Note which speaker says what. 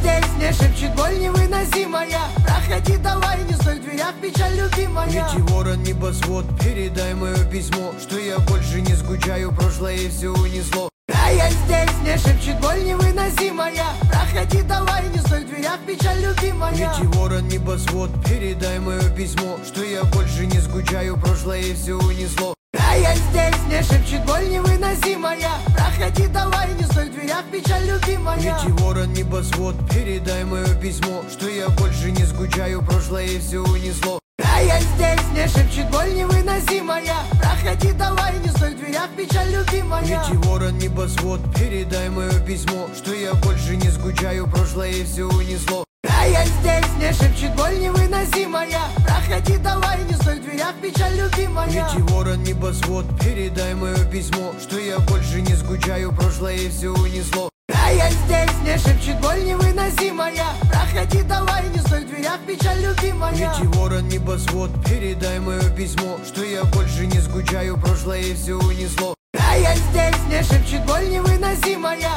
Speaker 1: здесь, мне шепчет боль невыносимая. Проходи давай, не стой в дверях, печаль любимая.
Speaker 2: Метеорон, небосвод, передай мое письмо, что я больше не скучаю, прошлое все унесло.
Speaker 1: Да, я здесь, мне шепчет боль невыносимая. Проходи давай, не стой в дверях, печаль любимая.
Speaker 2: Метеорон, небосвод, передай мое письмо, что я больше не скучаю, прошлое все унесло.
Speaker 1: Да, я здесь, мне шепчет боль невыносимая. Проходи давай, не стой в дверях, печаль любимая.
Speaker 2: Метеорон, небосвод, передай мое письмо, что я больше не скучаю, прошлое все унесло.
Speaker 1: Да, я здесь, мне шепчет боль невыносимая. Проходи давай, не стой в дверях, печаль любимая.
Speaker 2: Метеорон, небосвод, передай мое письмо, что я больше не скучаю, прошлое все унесло.
Speaker 1: Да, я здесь, мне шепчет боль невыносимая. Проходи давай, не стой в дверях, печаль любимая.
Speaker 2: Метеорон, небосвод, передай мое письмо, что я больше не скучаю, прошлое все унесло.
Speaker 1: Да, я здесь, мне шепчет боль невыносимая. Проходи давай, не стой в дверях, печаль любимая.
Speaker 2: Метеорон, небосвод, передай мое письмо, что я больше не скучаю, прошлое все унесло.
Speaker 1: Да, я здесь, мне шепчет боль невыносимая.